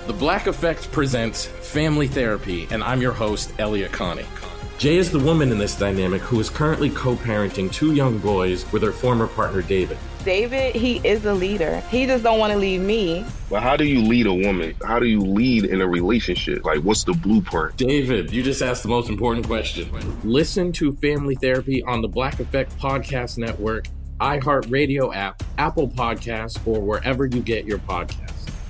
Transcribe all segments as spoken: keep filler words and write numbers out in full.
The Black Effect presents Family Therapy, and I'm your host, Elliot Connie. Jay is the woman in this dynamic who is currently co-parenting two young boys with her former partner, David. David, he is a leader. He just don't want to leave me. But how do you lead a woman? How do you lead in a relationship? Like, what's the blueprint? David, you just asked the most important question. Listen to Family Therapy on the Black Effect Podcast Network, iHeartRadio app, Apple Podcasts, or wherever you get your podcasts.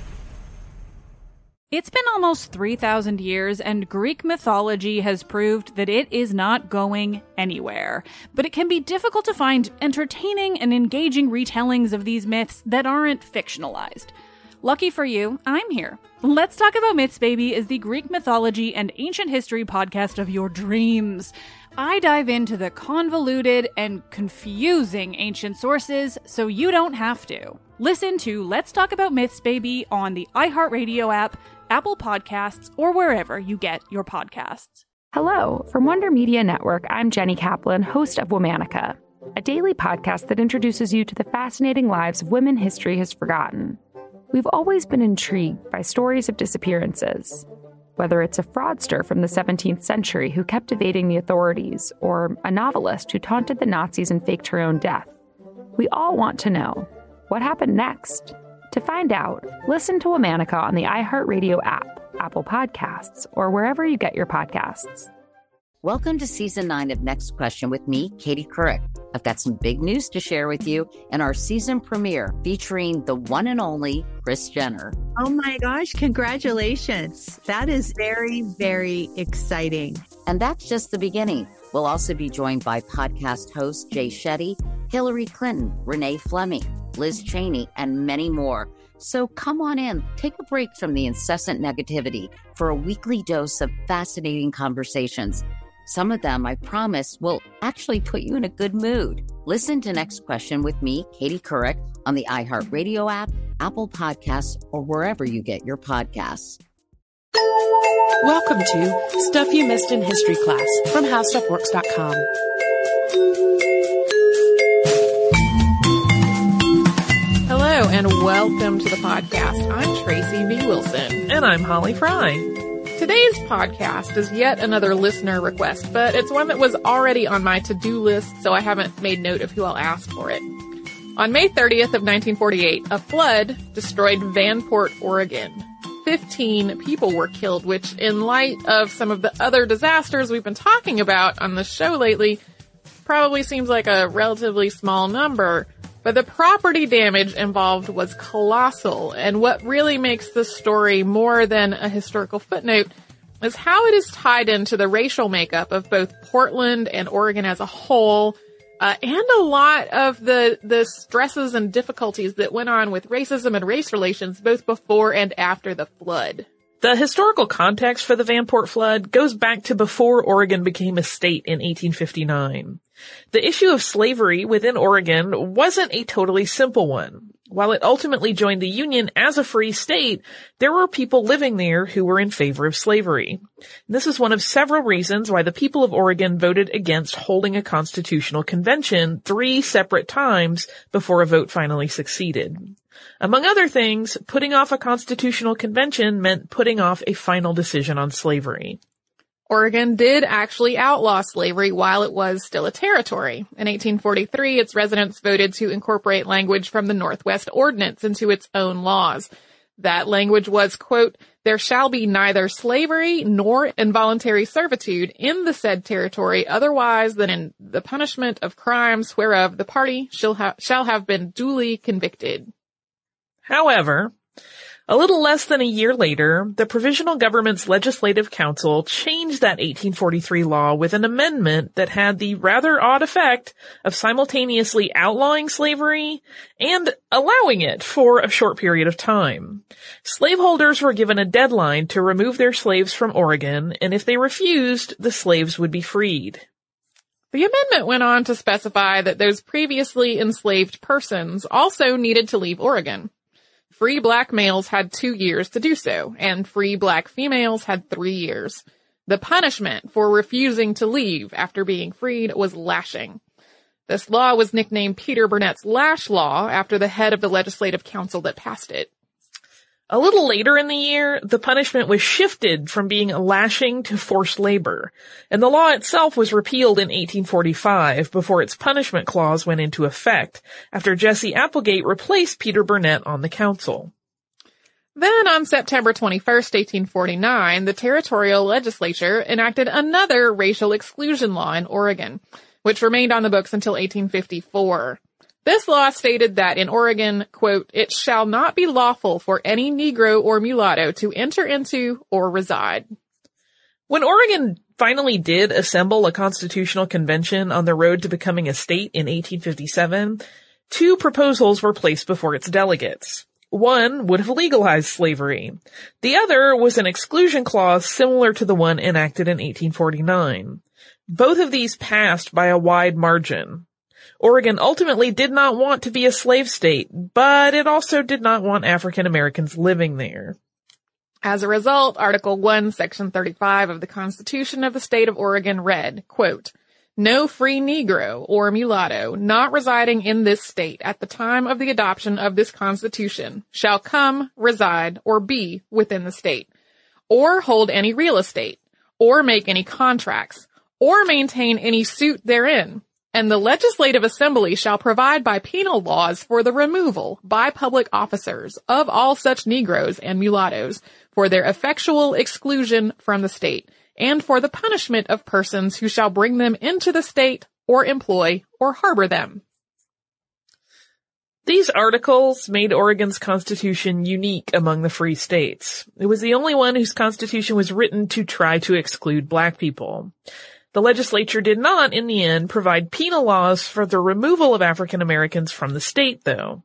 It's been almost three thousand years, and Greek mythology has proved that it is not going anywhere. But it can be difficult to find entertaining and engaging retellings of these myths that aren't fictionalized. Lucky for you, I'm here. Let's Talk About Myths, Baby is the Greek mythology and ancient history podcast of your dreams. I dive into the convoluted and confusing ancient sources so you don't have to. Listen to Let's Talk About Myths, Baby on the iHeartRadio app, Apple Podcasts, or wherever you get your podcasts. Hello, from Wonder Media Network, I'm Jenny Kaplan, host of Womanica, a daily podcast that introduces you to the fascinating lives of women history has forgotten. We've always been intrigued by stories of disappearances, whether it's a fraudster from the seventeenth century who kept evading the authorities, or a novelist who taunted the Nazis and faked her own death. We all want to know, what happened next? To find out, listen to Womanica on the iHeartRadio app, Apple Podcasts, or wherever you get your podcasts. Welcome to Season nine of Next Question with me, Katie Couric. I've got some big news to share with you in our season premiere featuring the one and only Kris Jenner. Oh my gosh, congratulations. That is very, very exciting. And that's just the beginning. We'll also be joined by podcast host Jay Shetty, Hillary Clinton, Renee Fleming, Liz Cheney, and many more. So come on in, take a break from the incessant negativity for a weekly dose of fascinating conversations. Some of them, I promise, will actually put you in a good mood. Listen to Next Question with me, Katie Couric, on the iHeartRadio app, Apple Podcasts, or wherever you get your podcasts. Welcome to Stuff You Missed in History Class from How Stuff Works dot com. Hello and welcome to the podcast. I'm Tracy V. Wilson. And I'm Holly Fry. Today's podcast is yet another listener request, but it's one that was already on my to-do list, so I haven't made note of who I'll ask for it. On May thirtieth of nineteen forty-eight, a flood destroyed Vanport, Oregon. Fifteen people were killed, which, in light of some of the other disasters we've been talking about on the show lately, probably seems like a relatively small number. But the property damage involved was colossal, and what really makes this story more than a historical footnote is how it is tied into the racial makeup of both Portland and Oregon as a whole, uh, and a lot of the, the stresses and difficulties that went on with racism and race relations both before and after the flood. The historical context for the Vanport flood goes back to before Oregon became a state in eighteen fifty-nine. The issue of slavery within Oregon wasn't a totally simple one. While it ultimately joined the Union as a free state, there were people living there who were in favor of slavery. This is one of several reasons why the people of Oregon voted against holding a constitutional convention three separate times before a vote finally succeeded. Among other things, putting off a constitutional convention meant putting off a final decision on slavery. Oregon did actually outlaw slavery while it was still a territory. In eighteen forty-three, its residents voted to incorporate language from the Northwest Ordinance into its own laws. That language was, quote, "There shall be neither slavery nor involuntary servitude in the said territory otherwise than in the punishment of crimes whereof the party shall, ha- shall have been duly convicted." However, a little less than a year later, the Provisional Government's Legislative Council changed that eighteen forty-three law with an amendment that had the rather odd effect of simultaneously outlawing slavery and allowing it for a short period of time. Slaveholders were given a deadline to remove their slaves from Oregon, and if they refused, the slaves would be freed. The amendment went on to specify that those previously enslaved persons also needed to leave Oregon. Free black males had two years to do so, and free black females had three years. The punishment for refusing to leave after being freed was lashing. This law was nicknamed Peter Burnett's Lash Law after the head of the Legislative Council that passed it. A little later in the year, the punishment was shifted from being a lashing to forced labor, and the law itself was repealed in eighteen forty-five before its punishment clause went into effect after Jesse Applegate replaced Peter Burnett on the council. Then on September twenty-first, eighteen forty-nine, the territorial legislature enacted another racial exclusion law in Oregon, which remained on the books until eighteen fifty-four. This law stated that in Oregon, quote, "It shall not be lawful for any Negro or mulatto to enter into or reside." When Oregon finally did assemble a constitutional convention on the road to becoming a state in eighteen fifty-seven, two proposals were placed before its delegates. One would have legalized slavery. The other was an exclusion clause similar to the one enacted in eighteen forty-nine. Both of these passed by a wide margin. Oregon ultimately did not want to be a slave state, but it also did not want African Americans living there. As a result, Article one, Section thirty-five of the Constitution of the State of Oregon read, quote, "No free Negro or mulatto not residing in this state at the time of the adoption of this Constitution shall come, reside, or be within the state, or hold any real estate, or make any contracts, or maintain any suit therein. And the Legislative Assembly shall provide by penal laws for the removal by public officers of all such Negroes and mulattoes for their effectual exclusion from the state, and for the punishment of persons who shall bring them into the state or employ or harbor them." These articles made Oregon's constitution unique among the free states. It was the only one whose constitution was written to try to exclude black people. The legislature did not, in the end, provide penal laws for the removal of African Americans from the state, though.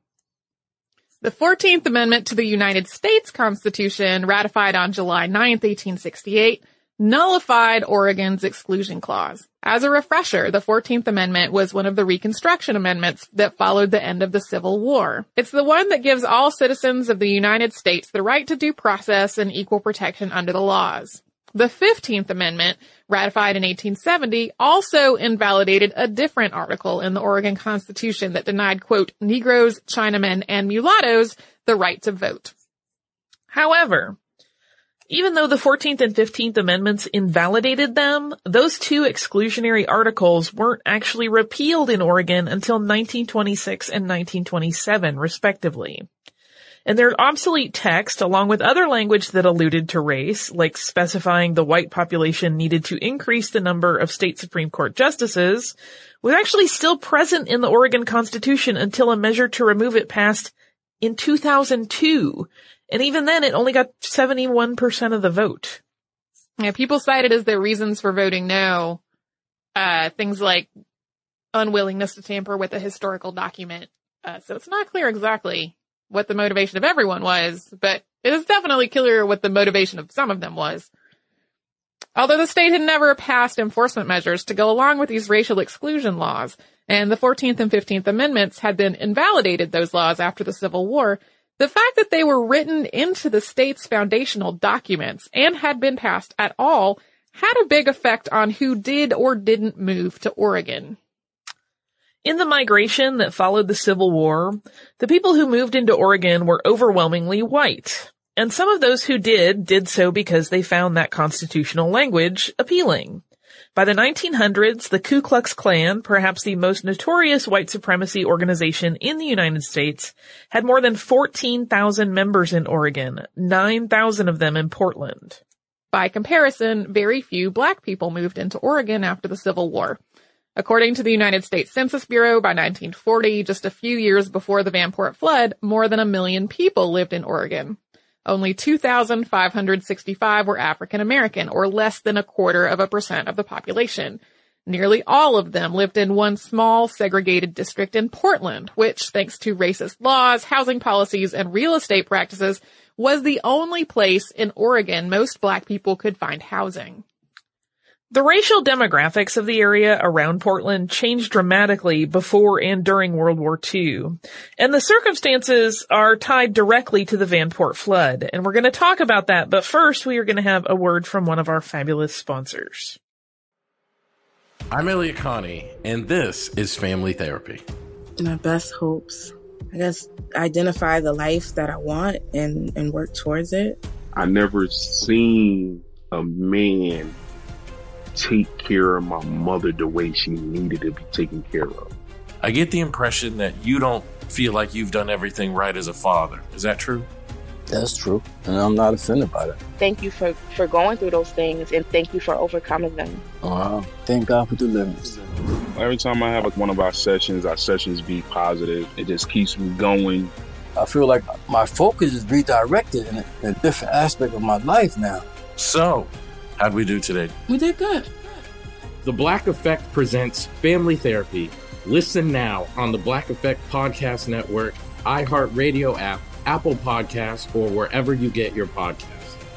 The fourteenth Amendment to the United States Constitution, ratified on July ninth, eighteen sixty-eight, nullified Oregon's exclusion clause. As a refresher, the fourteenth Amendment was one of the Reconstruction Amendments that followed the end of the Civil War. It's the one that gives all citizens of the United States the right to due process and equal protection under the laws. The fifteenth Amendment, ratified in eighteen seventy, also invalidated a different article in the Oregon Constitution that denied, quote, "Negroes, Chinamen, and mulattoes the right to vote." However, even though the fourteenth and fifteenth Amendments invalidated them, those two exclusionary articles weren't actually repealed in Oregon until nineteen twenty-six and nineteen twenty-seven, respectively. And their obsolete text, along with other language that alluded to race, like specifying the white population needed to increase the number of state Supreme Court justices, was actually still present in the Oregon Constitution until a measure to remove it passed in two thousand two. And even then, it only got seventy-one percent of the vote. Yeah, people cited as their reasons for voting no, uh, things like unwillingness to tamper with a historical document. Uh, so it's not clear exactly what the motivation of everyone was, but it is definitely clear what the motivation of some of them was. Although the state had never passed enforcement measures to go along with these racial exclusion laws, and the fourteenth and fifteenth Amendments had then invalidated those laws after the Civil War, the fact that they were written into the state's foundational documents and had been passed at all had a big effect on who did or didn't move to Oregon. In the migration that followed the Civil War, the people who moved into Oregon were overwhelmingly white. And some of those who did, did so because they found that constitutional language appealing. By the nineteen hundreds, the Ku Klux Klan, perhaps the most notorious white supremacy organization in the United States, had more than fourteen thousand members in Oregon, nine thousand of them in Portland. By comparison, very few black people moved into Oregon after the Civil War. According to the United States Census Bureau, by nineteen forty, just a few years before the Vanport flood, more than a million people lived in Oregon. Only two thousand five hundred sixty-five were African American, or less than a quarter of a percent of the population. Nearly all of them lived in one small segregated district in Portland, which, thanks to racist laws, housing policies, and real estate practices, was the only place in Oregon most black people could find housing. The racial demographics of the area around Portland changed dramatically before and during World War Two, and the circumstances are tied directly to the Vanport flood, and we're going to talk about that, but first we are going to have a word from one of our fabulous sponsors. I'm Elliot Connie, and this is Family Therapy. My best hopes I guess, identify the life that I want and, and work towards it. I never seen a man take care of my mother the way she needed to be taken care of. I get the impression that you don't feel like you've done everything right as a father. Is that true? That's true. And I'm not offended by that. Thank you for, for going through those things, and thank you for overcoming them. Wow. Thank God for deliverance. Every time I have like one of our sessions, our sessions be positive. It just keeps me going. I feel like my focus is redirected in a, in a different aspect of my life now. So, how'd we do today? We did good. The Black Effect presents Family Therapy. Listen now on the Black Effect Podcast Network, iHeartRadio app, Apple Podcasts, or wherever you get your podcasts.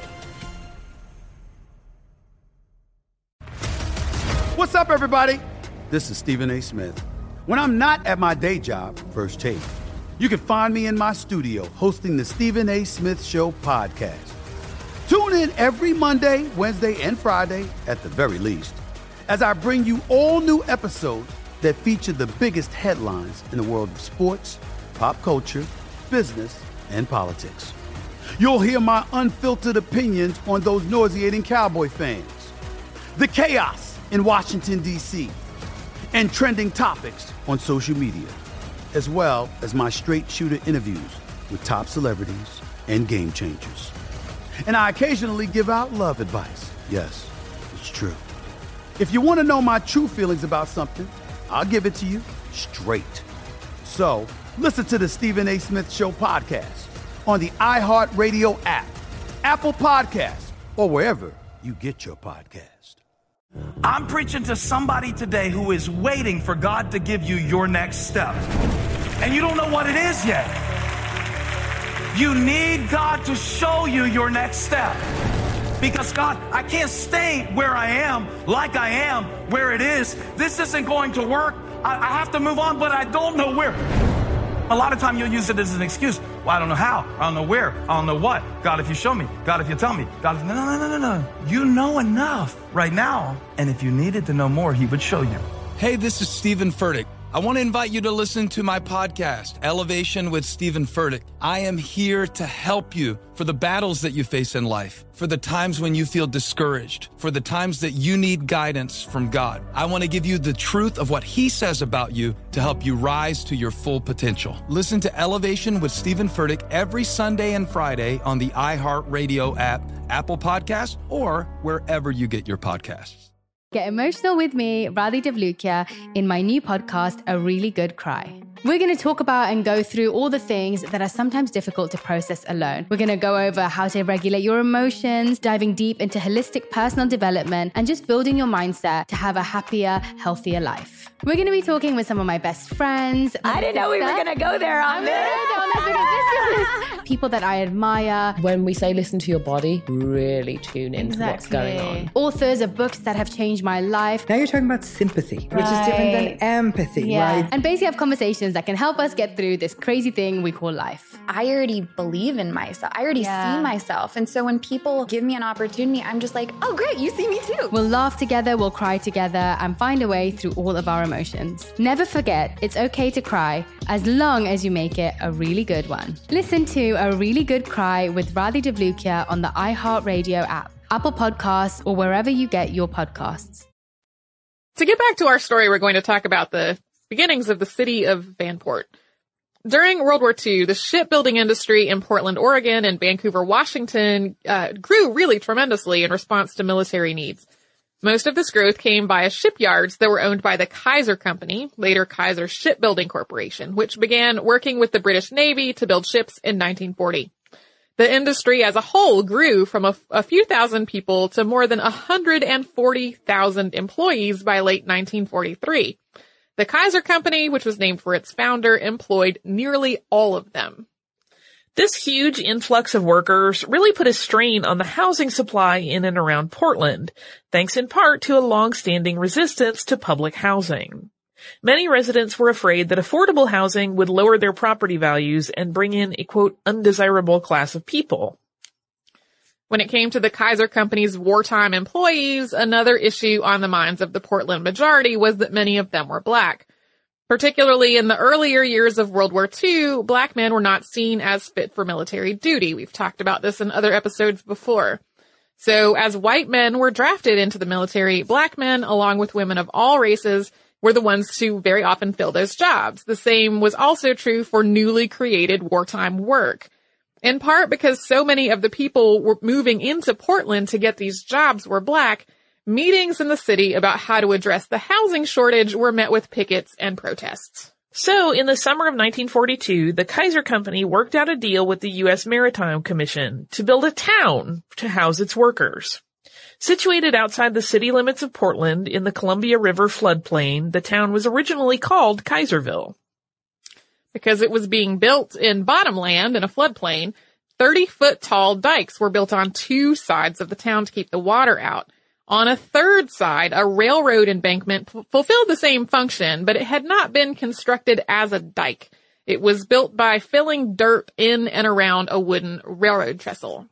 What's up, everybody? This is Stephen A. Smith. When I'm not at my day job, First Take, you can find me in my studio hosting the Stephen A. Smith Show podcast. Tune in every Monday, Wednesday, and Friday, at the very least, as I bring you all new episodes that feature the biggest headlines in the world of sports, pop culture, business, and politics. You'll hear my unfiltered opinions on those nauseating Cowboy fans, the chaos in Washington, D C, and trending topics on social media, as well as my straight shooter interviews with top celebrities and game changers. And I occasionally give out love advice. Yes, it's true. If you want to know my true feelings about something, I'll give it to you straight. So, listen to the Stephen A. Smith Show podcast on the iHeartRadio app, Apple Podcasts, or wherever you get your podcast. I'm preaching to somebody today who is waiting for God to give you your next step. And you don't know what it is yet. You need God to show you your next step. Because God, I can't stay where I am, like I am, where it is. This isn't going to work. I, I have to move on, but I don't know where. A lot of time you'll use it as an excuse. Well, I don't know how. I don't know where. I don't know what. God, if you show me. God, if you tell me. God, if... No, no, no, no, no. You know enough right now. And if you needed to know more, he would show you. Hey, this is Stephen Furtick. I want to invite you to listen to my podcast, Elevation with Stephen Furtick. I am here to help you for the battles that you face in life, for the times when you feel discouraged, for the times that you need guidance from God. I want to give you the truth of what he says about you to help you rise to your full potential. Listen to Elevation with Stephen Furtick every Sunday and Friday on the iHeartRadio app, Apple Podcasts, or wherever you get your podcasts. Get emotional with me, Radhi Devlukia, in my new podcast, A Really Good Cry. We're going to talk about and go through all the things that are sometimes difficult to process alone. We're going to go over how to regulate your emotions, diving deep into holistic personal development, and just building your mindset to have a happier, healthier life. We're going to be talking with some of my best friends. I didn't know we were going to go there on this. People that I admire. When we say listen to your body, really tune into exactly. what's going on. Authors of books that have changed my life. Now you're talking about sympathy, right. which is different than empathy, yeah. right? And basically have conversations that can help us get through this crazy thing we call life. I already believe in myself. I already yeah. see myself. And so when people give me an opportunity, I'm just like, oh, great, you see me too. We'll laugh together, we'll cry together, and find a way through all of our emotions. Never forget, it's okay to cry as long as you make it a really good one. Listen to A Really Good Cry with Radhi Devlukia on the iHeartRadio app, Apple Podcasts, or wherever you get your podcasts. To get back to our story, we're going to talk about the beginnings of the city of Vanport. During World War Two, the shipbuilding industry in Portland, Oregon and Vancouver, Washington uh, grew really tremendously in response to military needs. Most of this growth came via shipyards that were owned by the Kaiser Company, later Kaiser Shipbuilding Corporation, which began working with the British Navy to build ships in nineteen forty. The industry as a whole grew from a, a few thousand people to more than one hundred forty thousand employees by late nineteen forty-three. The Kaiser Company, which was named for its founder, employed nearly all of them. This huge influx of workers really put a strain on the housing supply in and around Portland, thanks in part to a long-standing resistance to public housing. Many residents were afraid that affordable housing would lower their property values and bring in a, quote, undesirable class of people. When it came to the Kaiser Company's wartime employees, another issue on the minds of the Portland majority was that many of them were black. Particularly in the earlier years of World War Two, black men were not seen as fit for military duty. We've talked about this in other episodes before. So as white men were drafted into the military, black men, along with women of all races, were the ones to very often fill those jobs. The same was also true for newly created wartime work. In part because so many of the people were moving into Portland to get these jobs were black, meetings in the city about how to address the housing shortage were met with pickets and protests. So, in the summer of nineteen forty-two, the Kaiser Company worked out a deal with the U S Maritime Commission to build a town to house its workers. Situated outside the city limits of Portland in the Columbia River floodplain, the town was originally called Kaiserville. Because it was being built in bottomland in a floodplain, thirty-foot tall dikes were built on two sides of the town to keep the water out. On a third side, a railroad embankment f- fulfilled the same function, but it had not been constructed as a dike. It was built by filling dirt in and around a wooden railroad trestle.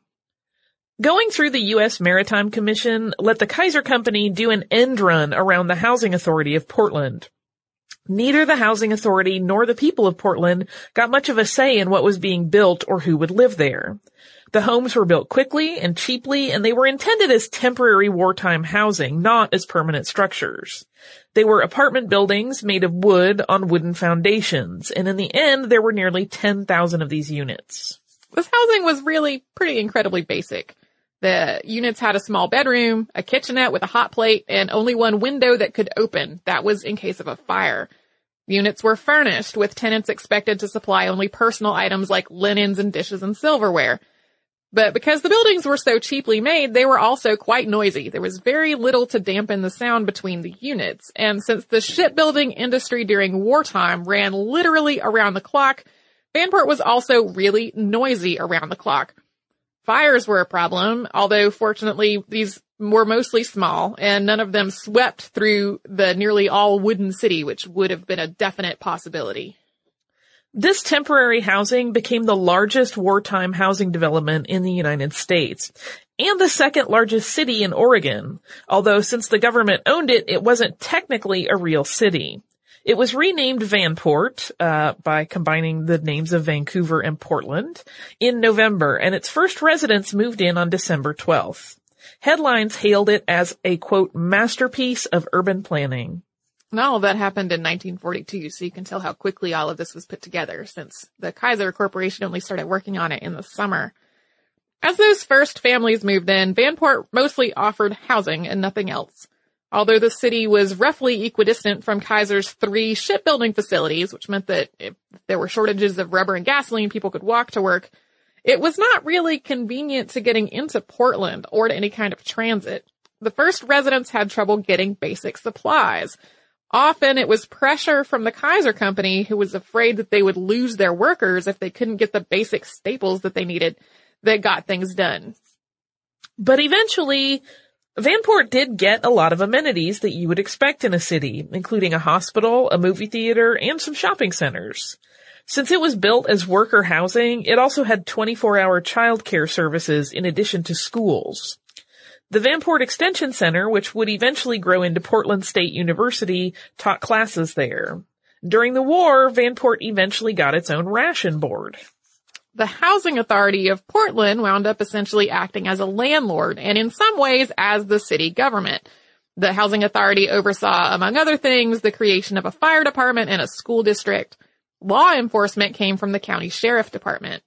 Going through the U S Maritime Commission let the Kaiser Company do an end run around the Housing Authority of Portland. Neither the Housing Authority nor the people of Portland got much of a say in what was being built or who would live there. The homes were built quickly and cheaply, and they were intended as temporary wartime housing, not as permanent structures. They were apartment buildings made of wood on wooden foundations, and in the end, there were nearly ten thousand of these units. This housing was really pretty incredibly basic. The units had a small bedroom, a kitchenette with a hot plate, and only one window that could open. That was in case of a fire. Units were furnished, with tenants expected to supply only personal items like linens and dishes and silverware. But because the buildings were so cheaply made, they were also quite noisy. There was very little to dampen the sound between the units. And since the shipbuilding industry during wartime ran literally around the clock, Vanport was also really noisy around the clock. Fires were a problem, although fortunately these were mostly small, and none of them swept through the nearly all wooden city, which would have been a definite possibility. This temporary housing became the largest wartime housing development in the United States, and the second largest city in Oregon, although since the government owned it, it wasn't technically a real city. It was renamed Vanport, uh, by combining the names of Vancouver and Portland, in November, and its first residents moved in on December twelfth. Headlines hailed it as a, quote, masterpiece of urban planning. And all of that happened in nineteen forty-two, so you can tell how quickly all of this was put together, since the Kaiser Corporation only started working on it in the summer. As those first families moved in, Vanport mostly offered housing and nothing else. Although the city was roughly equidistant from Kaiser's three shipbuilding facilities, which meant that if there were shortages of rubber and gasoline, people could walk to work, it was not really convenient to getting into Portland or to any kind of transit. The first residents had trouble getting basic supplies. Often it was pressure from the Kaiser Company, who was afraid that they would lose their workers if they couldn't get the basic staples that they needed, that got things done. But eventually, Vanport did get a lot of amenities that you would expect in a city, including a hospital, a movie theater, and some shopping centers. Since it was built as worker housing, it also had twenty-four hour childcare services in addition to schools. The Vanport Extension Center, which would eventually grow into Portland State University, taught classes there. During the war, Vanport eventually got its own ration board. The Housing Authority of Portland wound up essentially acting as a landlord, and in some ways as the city government. The Housing Authority oversaw, among other things, the creation of a fire department and a school district. Law enforcement came from the county sheriff department.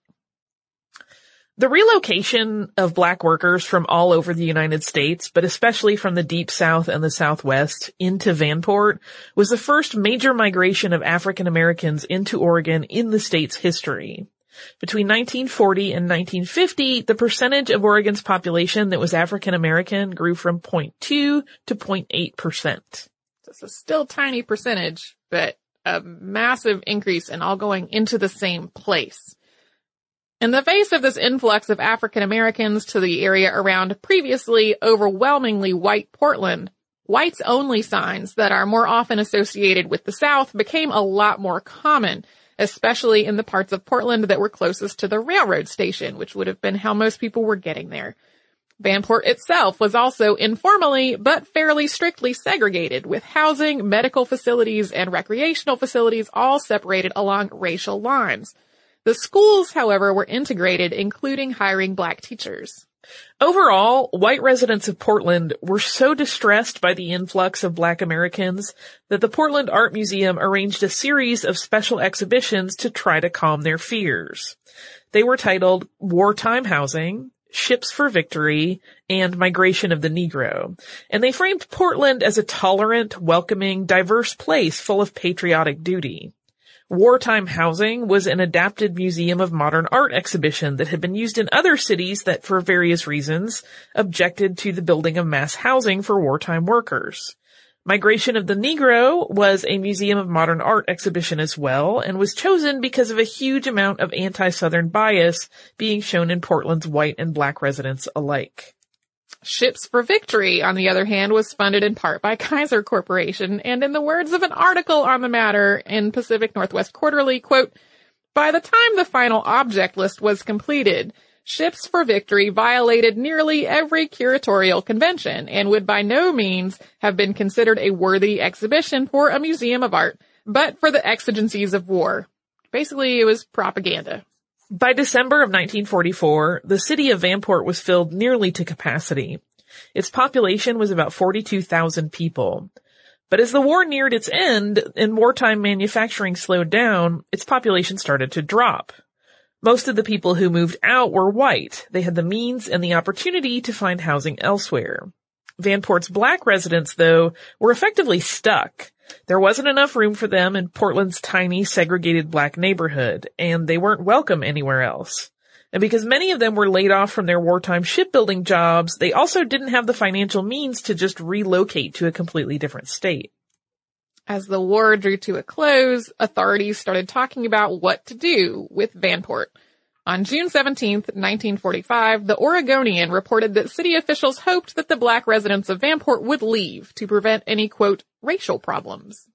The relocation of black workers from all over the United States, but especially from the Deep South and the Southwest into Vanport, was the first major migration of African Americans into Oregon in the state's history. Between nineteen forty and nineteen fifty, the percentage of Oregon's population that was African American grew from zero point two to zero point eight percent. It's a still tiny percentage, but a massive increase, and all going into the same place. In the face of this influx of African Americans to the area around previously overwhelmingly white Portland, whites-only signs that are more often associated with the South became a lot more common, especially in the parts of Portland that were closest to the railroad station, which would have been how most people were getting there. Vanport itself was also informally but fairly strictly segregated, with housing, medical facilities, and recreational facilities all separated along racial lines. The schools, however, were integrated, including hiring black teachers. Overall, white residents of Portland were so distressed by the influx of black Americans that the Portland Art Museum arranged a series of special exhibitions to try to calm their fears. They were titled Wartime Housing, Ships for Victory, and Migration of the Negro, and they framed Portland as a tolerant, welcoming, diverse place full of patriotic duty. Wartime Housing was an adapted Museum of Modern Art exhibition that had been used in other cities that, for various reasons, objected to the building of mass housing for wartime workers. Migration of the Negro was a Museum of Modern Art exhibition as well, and was chosen because of a huge amount of anti-Southern bias being shown in Portland's white and black residents alike. Ships for Victory, on the other hand, was funded in part by Kaiser Corporation, and in the words of an article on the matter in Pacific Northwest Quarterly, quote, "By the time the final object list was completed, Ships for Victory violated nearly every curatorial convention and would by no means have been considered a worthy exhibition for a museum of art, but for the exigencies of war." Basically, it was propaganda. By December of nineteen forty-four, the city of Vanport was filled nearly to capacity. Its population was about forty-two thousand people. But as the war neared its end and wartime manufacturing slowed down, its population started to drop. Most of the people who moved out were white. They had the means and the opportunity to find housing elsewhere. Vanport's black residents, though, were effectively stuck. There wasn't enough room for them in Portland's tiny, segregated black neighborhood, and they weren't welcome anywhere else. And because many of them were laid off from their wartime shipbuilding jobs, they also didn't have the financial means to just relocate to a completely different state. As the war drew to a close, authorities started talking about what to do with Vanport. On June seventeenth, nineteen forty-five, the Oregonian reported that city officials hoped that the black residents of Vanport would leave to prevent any, quote, racial problems.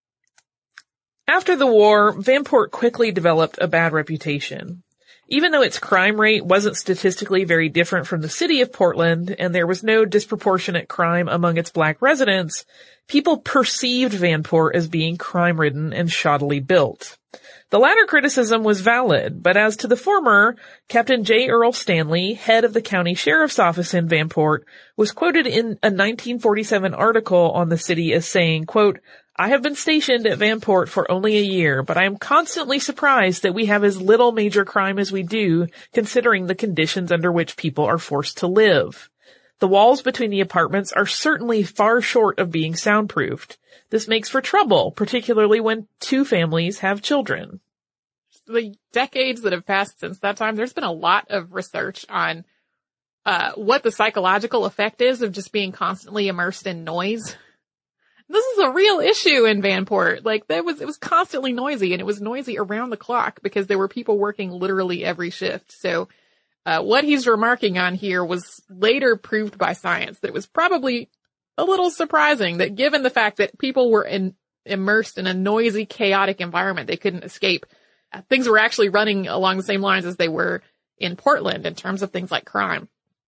After the war, Vanport quickly developed a bad reputation. Even though its crime rate wasn't statistically very different from the city of Portland, and there was no disproportionate crime among its black residents, people perceived Vanport as being crime-ridden and shoddily built. The latter criticism was valid, but as to the former, Captain J. Earl Stanley, head of the county sheriff's office in Vanport, was quoted in a nineteen forty-seven article on the city as saying, quote, "I have been stationed at Vanport for only a year, but I am constantly surprised that we have as little major crime as we do, considering the conditions under which people are forced to live. The walls between the apartments are certainly far short of being soundproofed. This makes for trouble, particularly when two families have children." The decades that have passed since that time, there's been a lot of research on uh what the psychological effect is of just being constantly immersed in noise. This is a real issue in Vanport. Like, there was, it was constantly noisy, and it was noisy around the clock because there were people working literally every shift. So, uh, what he's remarking on here was later proved by science that it was probably a little surprising that given the fact that people were in, immersed in a noisy, chaotic environment they couldn't escape, uh, things were actually running along the same lines as they were in Portland in terms of things like crime.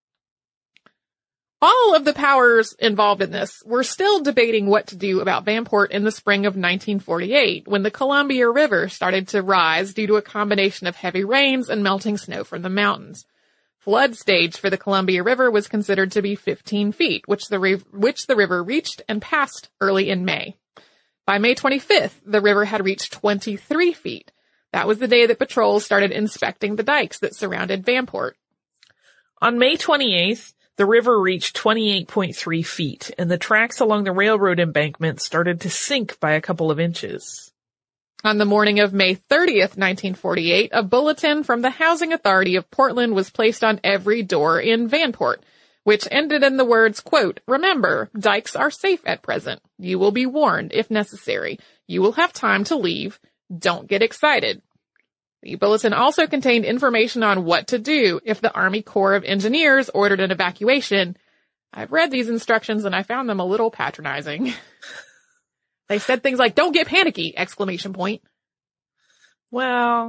All of the powers involved in this were still debating what to do about Vanport in the spring of nineteen forty-eight, when the Columbia River started to rise due to a combination of heavy rains and melting snow from the mountains. Flood stage for the Columbia River was considered to be fifteen feet, which the, re- which the river reached and passed early in May. By May twenty-fifth, the river had reached twenty-three feet. That was the day that patrols started inspecting the dikes that surrounded Vanport. On May twenty-eighth, the river reached twenty-eight point three feet, and the tracks along the railroad embankment started to sink by a couple of inches. On the morning of May thirtieth, nineteen forty-eight, a bulletin from the Housing Authority of Portland was placed on every door in Vanport, which ended in the words, quote, "Remember, dikes are safe at present. You will be warned if necessary. You will have time to leave. Don't get excited." The bulletin also contained information on what to do if the Army Corps of Engineers ordered an evacuation. I've read these instructions and I found them a little patronizing. They said things like, "Don't get panicky!" exclamation point. Well,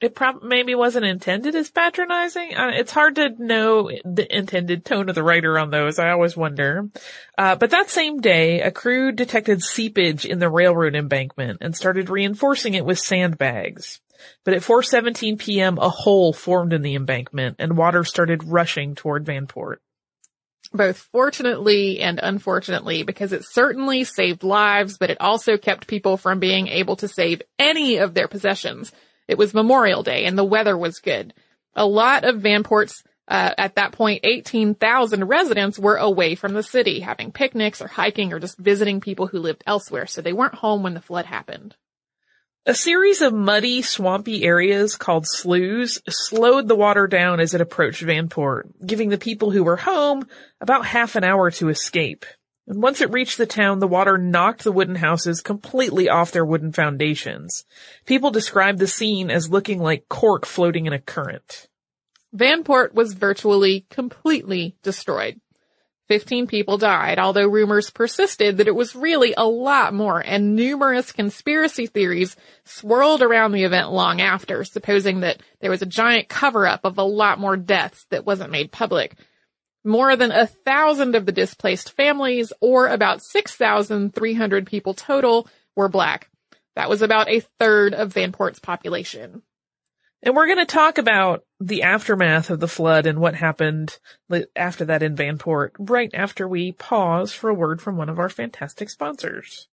it probably maybe wasn't intended as patronizing. Uh, it's hard to know the intended tone of the writer on those. I always wonder. Uh, but that same day, a crew detected seepage in the railroad embankment and started reinforcing it with sandbags. But at four seventeen p.m., a hole formed in the embankment and water started rushing toward Vanport. Both fortunately and unfortunately, because it certainly saved lives, but it also kept people from being able to save any of their possessions. It was Memorial Day and the weather was good. A lot of Vanport's, uh, at that point, eighteen thousand residents were away from the city, having picnics or hiking or just visiting people who lived elsewhere, so they weren't home when the flood happened. A series of muddy, swampy areas called sloughs slowed the water down as it approached Vanport, giving the people who were home about half an hour to escape. And once it reached the town, the water knocked the wooden houses completely off their wooden foundations. People described the scene as looking like cork floating in a current. Vanport was virtually completely destroyed. Fifteen people died, although rumors persisted that it was really a lot more, and numerous conspiracy theories swirled around the event long after, supposing that there was a giant cover-up of a lot more deaths that wasn't made public. More than a thousand of the displaced families, or about six thousand three hundred people total, were Black. That was about a third of Vanport's population. And we're going to talk about the aftermath of the flood and what happened after that in Vanport right after we pause for a word from one of our fantastic sponsors.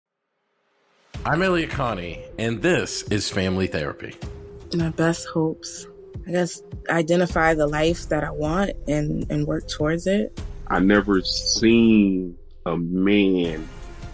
I'm Elliot Connie, and this is Family Therapy. My best hopes, I guess, identify the life that I want and, and work towards it. I never seen a man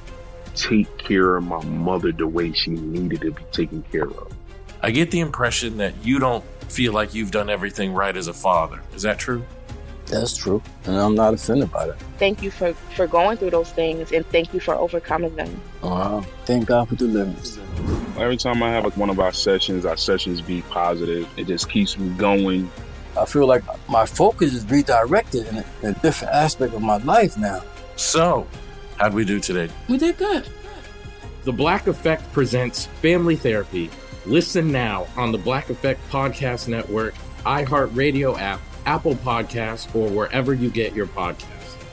take care of my mother the way she needed to be taken care of. I get the impression that you don't feel like you've done everything right as a father. Is that true? That's true, and I'm not offended by that. Thank you for, for going through those things, and thank you for overcoming them. Wow. Thank God for deliverance. Every time I have like one of our sessions, our sessions be positive. It just keeps me going. I feel like my focus is redirected in a, in a different aspect of my life now. So, how'd we do today? We did good. The Black Effect presents Family Therapy. Listen now on the Black Effect Podcast Network, iHeartRadio app, Apple Podcasts, or wherever you get your podcasts.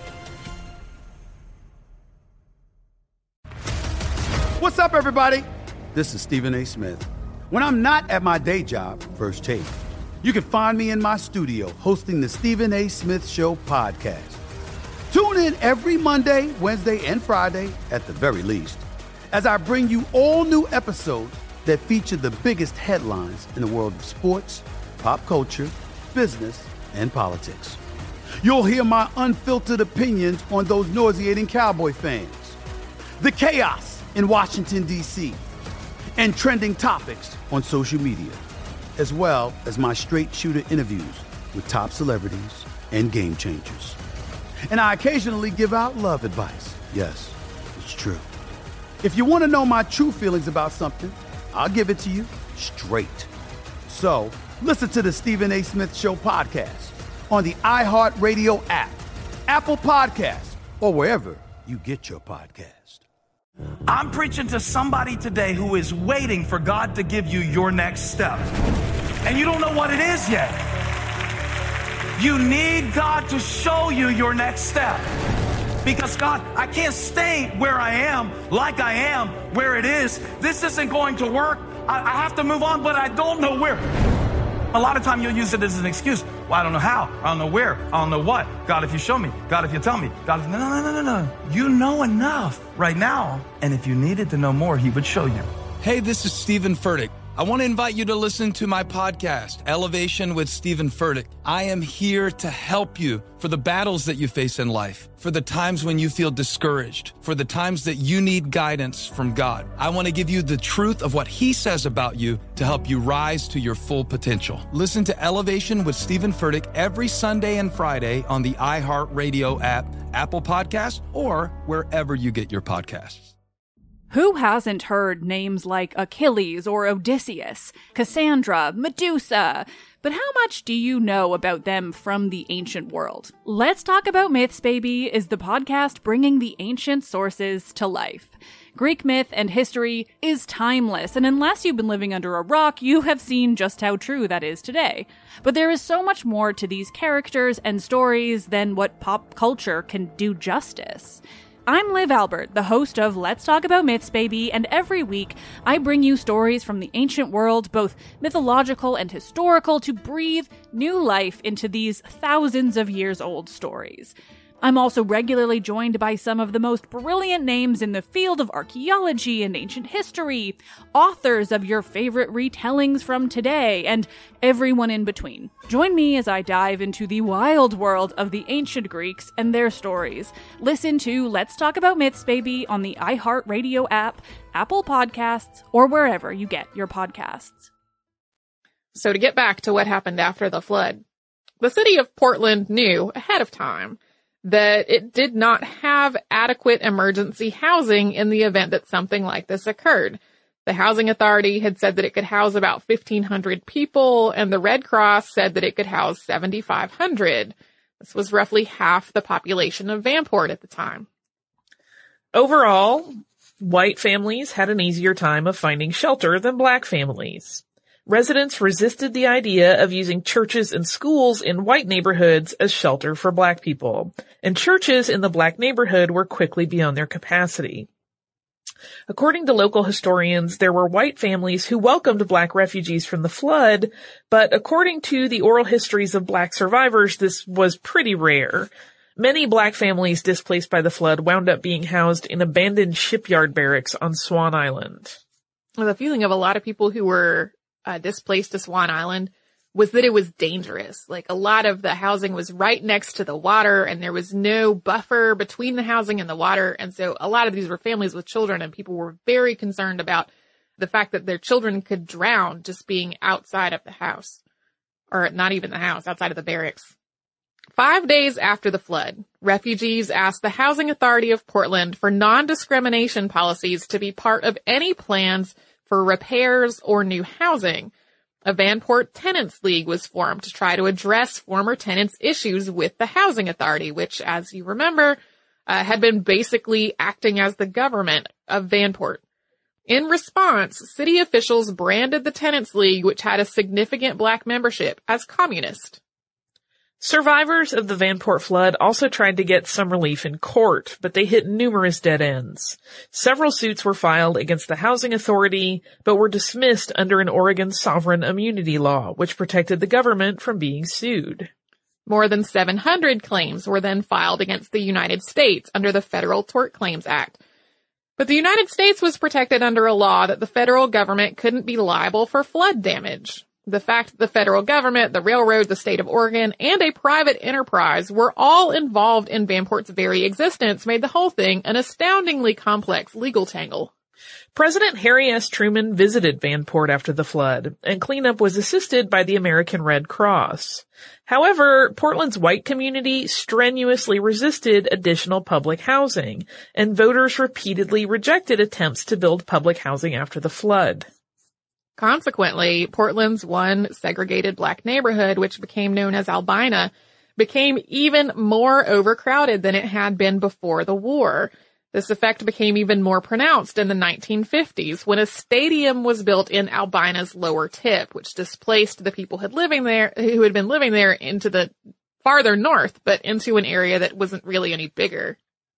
What's up, everybody? This is Stephen A. Smith. When I'm not at my day job, First Take, you can find me in my studio hosting the Stephen A. Smith Show podcast. Tune in every Monday, Wednesday, and Friday, at the very least, as I bring you all new episodes that feature the biggest headlines in the world of sports, pop culture, business, and politics. You'll hear my unfiltered opinions on those nauseating Cowboy fans, the chaos in Washington, D C, and trending topics on social media, as well as my straight shooter interviews with top celebrities and game changers. And I occasionally give out love advice. Yes, it's true. If you want to know my true feelings about something, I'll give it to you straight. So, listen to the Stephen A. Smith Show podcast on the iHeartRadio app, Apple Podcasts, or wherever you get your podcast. I'm preaching to somebody today who is waiting for God to give you your next step. And you don't know what it is yet. You need God to show you your next step. Because God, I can't stay where I am, like I am, where it is. This isn't going to work. I, I have to move on, but I don't know where. A lot of time you'll use it as an excuse. Well, I don't know how. I don't know where. I don't know what. God, if you show me. God, if you tell me. God, if... No, no, no, no, no. You know enough right now. And if you needed to know more, he would show you. Hey, this is Stephen Furtick. I want to invite you to listen to my podcast, Elevation with Stephen Furtick. I am here to help you for the battles that you face in life, for the times when you feel discouraged, for the times that you need guidance from God. I want to give you the truth of what he says about you to help you rise to your full potential. Listen to Elevation with Stephen Furtick every Sunday and Friday on the iHeartRadio app, Apple Podcasts, or wherever you get your podcasts. Who hasn't heard names like Achilles or Odysseus, Cassandra, Medusa? But how much do you know about them from the ancient world? Let's Talk About Myths, Baby is the podcast bringing the ancient sources to life. Greek myth and history is timeless, and unless you've been living under a rock, you have seen just how true that is today. But there is so much more to these characters and stories than what pop culture can do justice. I'm Liv Albert, the host of Let's Talk About Myths, Baby, and every week I bring you stories from the ancient world, both mythological and historical, to breathe new life into these thousands of years old stories. I'm also regularly joined by some of the most brilliant names in the field of archaeology and ancient history, authors of your favorite retellings from today, and everyone in between. Join me as I dive into the wild world of the ancient Greeks and their stories. Listen to Let's Talk About Myths, Baby on the iHeartRadio app, Apple Podcasts, or wherever you get your podcasts. So to get back to what happened after the flood, the city of Portland knew ahead of time that it did not have adequate emergency housing in the event that something like this occurred. The housing authority had said that it could house about fifteen hundred people, and the Red Cross said that it could house seventy-five hundred. This was roughly half the population of Vanport at the time. Overall, white families had an easier time of finding shelter than black families. Residents resisted the idea of using churches and schools in white neighborhoods as shelter for black people, and churches in the black neighborhood were quickly beyond their capacity. According to local historians, there were white families who welcomed black refugees from the flood, but according to the oral histories of black survivors, this was pretty rare. Many black families displaced by the flood wound up being housed in abandoned shipyard barracks on Swan Island. The feeling of a lot of people who were Uh, displaced to Swan Island was that it was dangerous. Like, a lot of the housing was right next to the water, and there was no buffer between the housing and the water. And so a lot of these were families with children, and people were very concerned about the fact that their children could drown just being outside of the house, or not even the house, outside of the barracks. Five days after the flood, refugees asked the Housing Authority of Portland for non-discrimination policies to be part of any plans for repairs or new housing. A Vanport Tenants League was formed to try to address former tenants' issues with the Housing Authority, which, as you remember, uh, had been basically acting as the government of Vanport. In response, city officials branded the Tenants League, which had a significant black membership, as communist. Survivors of the Vanport flood also tried to get some relief in court, but they hit numerous dead ends. Several suits were filed against the housing authority, but were dismissed under an Oregon sovereign immunity law, which protected the government from being sued. More than seven hundred claims were then filed against the United States under the Federal Tort Claims Act. But the United States was protected under a law that the federal government couldn't be liable for flood damage. The fact that the federal government, the railroad, the state of Oregon, and a private enterprise were all involved in Vanport's very existence made the whole thing an astoundingly complex legal tangle. President Harry S. Truman visited Vanport after the flood, and cleanup was assisted by the American Red Cross. However, Portland's white community strenuously resisted additional public housing, and voters repeatedly rejected attempts to build public housing after the flood. Consequently, Portland's one segregated black neighborhood, which became known as Albina, became even more overcrowded than it had been before the war. This effect became even more pronounced in the nineteen fifties when a stadium was built in Albina's lower tip, which displaced the people had living there, who had been living there into the farther north, but into an area that wasn't really any bigger.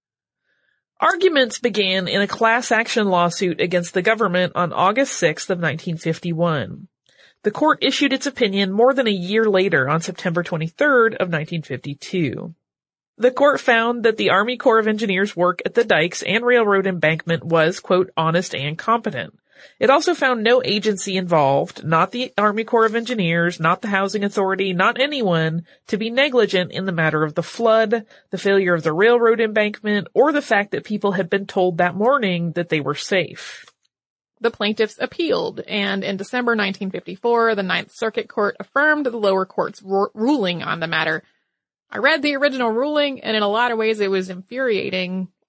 Arguments began in a class action lawsuit against the government on August sixth of nineteen fifty-one. The court issued its opinion more than a year later on September twenty-third of nineteen fifty-two. The court found that the Army Corps of Engineers' work at the dikes and railroad embankment was, quote, honest and competent. It also found no agency involved, not the Army Corps of Engineers, not the Housing Authority, not anyone, to be negligent in the matter of the flood, the failure of the railroad embankment, or the fact that people had been told that morning that they were safe. The plaintiffs appealed, and in December nineteen fifty-four, the Ninth Circuit Court affirmed the lower court's ru- ruling on the matter. I read the original ruling, and in a lot of ways it was infuriating.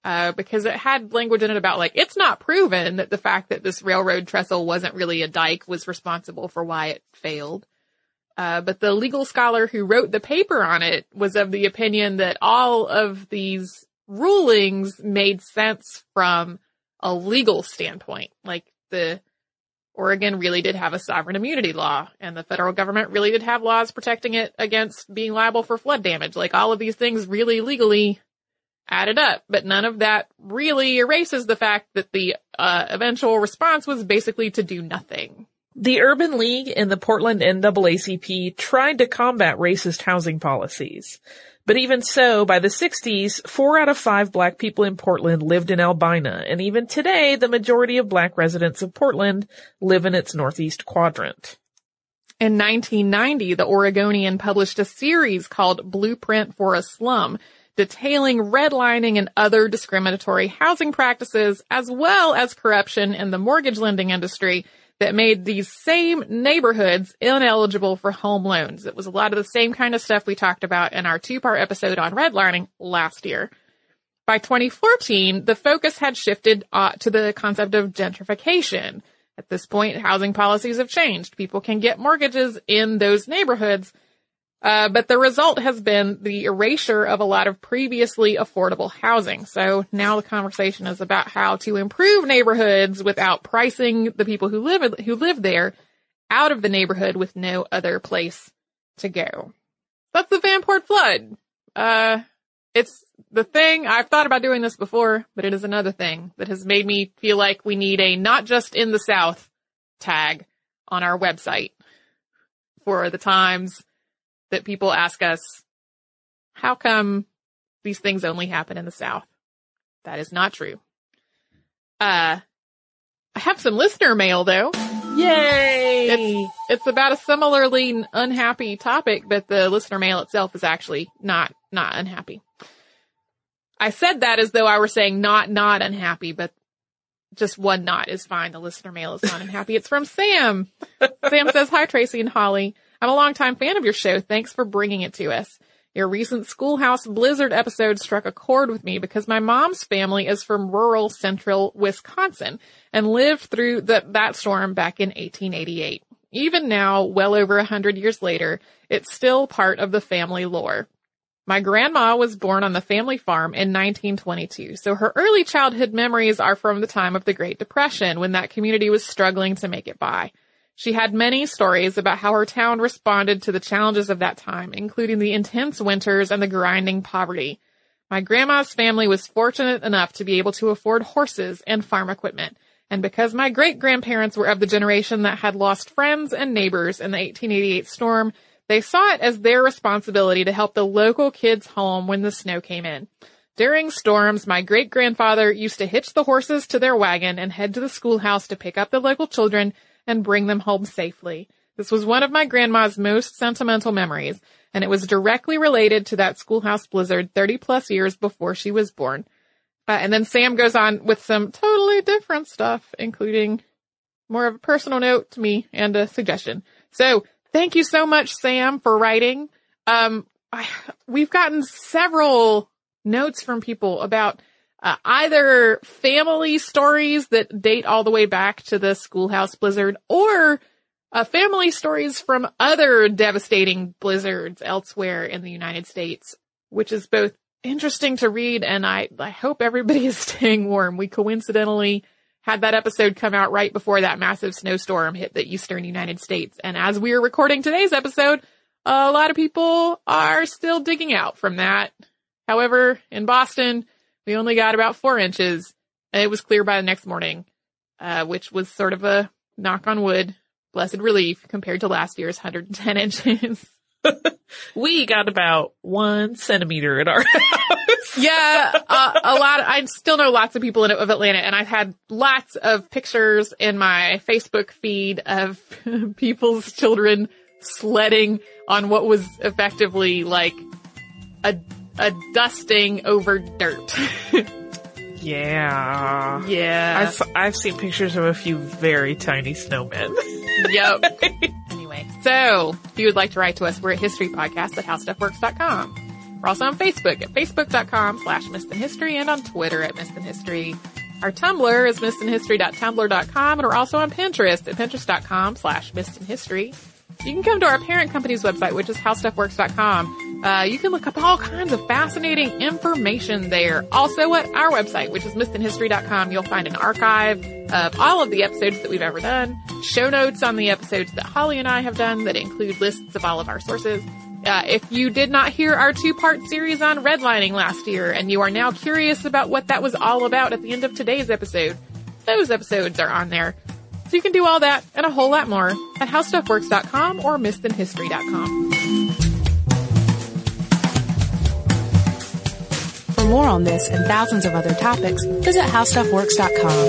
uh, because it had language in it about, like, it's not proven that the fact that this railroad trestle wasn't really a dike was responsible for why it failed. Uh, but the legal scholar who wrote the paper on it was of the opinion that all of these rulings made sense from a legal standpoint. Like, the Oregon really did have a sovereign immunity law, and the federal government really did have laws protecting it against being liable for flood damage. Like, all of these things really legally added up, but none of that really erases the fact that the uh, eventual response was basically to do nothing. The Urban League and the Portland N double A C P tried to combat racist housing policies. But even so, by the sixties, four out of five black people in Portland lived in Albina, and even today, the majority of black residents of Portland live in its northeast quadrant. In nineteen ninety, the Oregonian published a series called Blueprint for a Slum, detailing redlining and other discriminatory housing practices, as well as corruption in the mortgage lending industry that made these same neighborhoods ineligible for home loans. It was a lot of the same kind of stuff we talked about in our two-part episode on redlining last year. By twenty fourteen, the focus had shifted uh, to the concept of gentrification. At this point, housing policies have changed. People can get mortgages in those neighborhoods, uh, but the result has been the erasure of a lot of previously affordable housing. So now the conversation is about how to improve neighborhoods without pricing the people who live who live there out of the neighborhood with no other place to go. That's the Vanport flood. Uh, it's the thing. I've thought about doing this before, but it is another thing that has made me feel like we need a not just in the South tag on our website for the times that people ask us, how come these things only happen in the South? That is not true. Uh, I have some listener mail though. Yay! It's, it's about a similarly unhappy topic, but the listener mail itself is actually not, not unhappy. I said that as though I were saying not, not unhappy, but just one not is fine. The listener mail is not unhappy. It's from Sam. Sam says, hi, Tracy and Holly. I'm a longtime fan of your show. Thanks for bringing it to us. Your recent Schoolhouse Blizzard episode struck a chord with me because my mom's family is from rural central Wisconsin and lived through the, that storm back in eighteen eighty-eight. Even now, well over a hundred years later, it's still part of the family lore. My grandma was born on the family farm in nineteen twenty-two, so her early childhood memories are from the time of the Great Depression when that community was struggling to make it by. She had many stories about how her town responded to the challenges of that time, including the intense winters and the grinding poverty. My grandma's family was fortunate enough to be able to afford horses and farm equipment, and because my great-grandparents were of the generation that had lost friends and neighbors in the eighteen eighty-eight storm, they saw it as their responsibility to help the local kids home when the snow came in. During storms, my great-grandfather used to hitch the horses to their wagon and head to the schoolhouse to pick up the local children and bring them home safely. This was one of my grandma's most sentimental memories, and it was directly related to that schoolhouse blizzard thirty plus years before she was born. Uh, and then Sam goes on with some totally different stuff, including more of a personal note to me and a suggestion. So thank you so much, Sam, for writing. Um, I, we've gotten several notes from people about Uh, either family stories that date all the way back to the schoolhouse blizzard or uh, family stories from other devastating blizzards elsewhere in the United States, which is both interesting to read and I, I hope everybody is staying warm. We coincidentally had that episode come out right before that massive snowstorm hit the eastern United States. And as we are recording today's episode, a lot of people are still digging out from that. However, in Boston, we only got about four inches, and it was clear by the next morning, uh, which was sort of a knock on wood, blessed relief compared to last year's one hundred ten inches. We got about one centimeter at our house. Yeah, uh, a lot. Of, I still know lots of people in of Atlanta, and I've had lots of pictures in my Facebook feed of people's children sledding on what was effectively like a a dusting over dirt. Yeah. Yeah. I've, I've seen pictures of a few very tiny snowmen. Yep. Anyway, so if you would like to write to us, we're at historypodcast at howstuffworks dot com. We're also on Facebook at facebook.com slash Missed in History and on Twitter at Missed in History. Our Tumblr is missed in history dot tumblr dot com, and we're also on Pinterest at pinterest.com slash Missed in History. You can come to our parent company's website, which is how stuff works dot com. Uh, you can look up all kinds of fascinating information there. Also at our website, which is missed in history dot com, you'll find an archive of all of the episodes that we've ever done, show notes on the episodes that Holly and I have done that include lists of all of our sources. Uh, if you did not hear our two-part series on redlining last year and you are now curious about what that was all about at the end of today's episode, those episodes are on there. So you can do all that and a whole lot more at how stuff works dot com or missed in history dot com. For more on this and thousands of other topics, visit how stuff works dot com.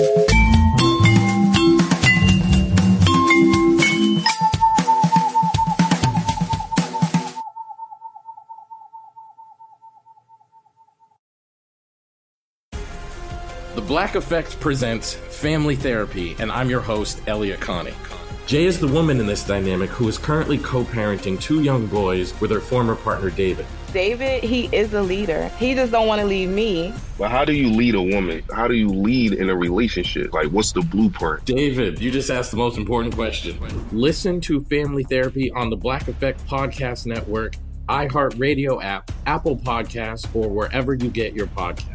The Black Effect presents Family Therapy, and I'm your host, Elliot Connie. Jay is the woman in this dynamic who is currently co-parenting two young boys with her former partner, David. David, he is a leader. He just don't want to leave me. But how do you lead a woman? How do you lead in a relationship? Like, what's the blueprint? David, you just asked the most important question. Listen to Family Therapy on the Black Effect Podcast Network, iHeartRadio app, Apple Podcasts, or wherever you get your podcasts.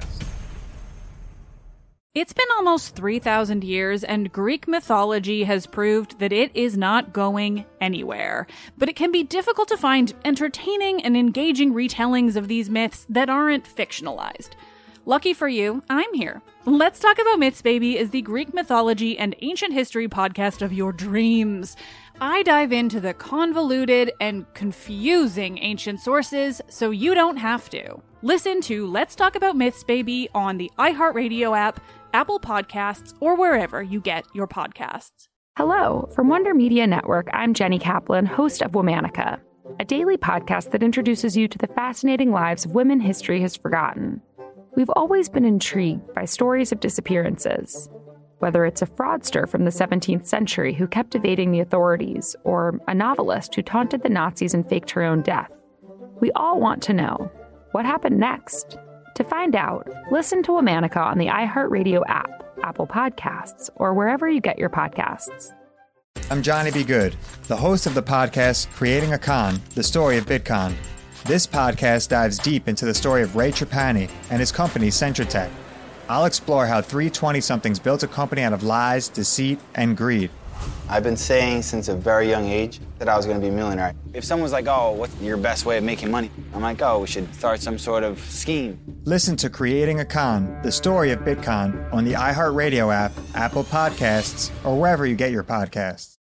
It's been almost three thousand years, and Greek mythology has proved that it is not going anywhere. But it can be difficult to find entertaining and engaging retellings of these myths that aren't fictionalized. Lucky for you, I'm here. Let's Talk About Myths, Baby is the Greek mythology and ancient history podcast of your dreams. I dive into the convoluted and confusing ancient sources so you don't have to. Listen to Let's Talk About Myths, Baby on the iHeartRadio app, Apple Podcasts, or wherever you get your podcasts. Hello, from Wonder Media Network, I'm Jenny Kaplan, host of Womanica, a daily podcast that introduces you to the fascinating lives of women history has forgotten. We've always been intrigued by stories of disappearances, whether it's a fraudster from the seventeenth century who kept evading the authorities, or a novelist who taunted the Nazis and faked her own death. We all want to know, what happened next? To find out, listen to Womanica on the iHeartRadio app, Apple Podcasts, or wherever you get your podcasts. I'm Johnny B. Good, the host of the podcast Creating a Con, the story of Bitcoin. This podcast dives deep into the story of Ray Trapani and his company Centratech. I'll explore how three twenty-somethings built a company out of lies, deceit, and greed. I've been saying since a very young age that I was going to be a millionaire. If someone's like, oh, what's your best way of making money? I'm like, oh, we should start some sort of scheme. Listen to Creating a Con, the story of Bitcoin, on the iHeartRadio app, Apple Podcasts, or wherever you get your podcasts.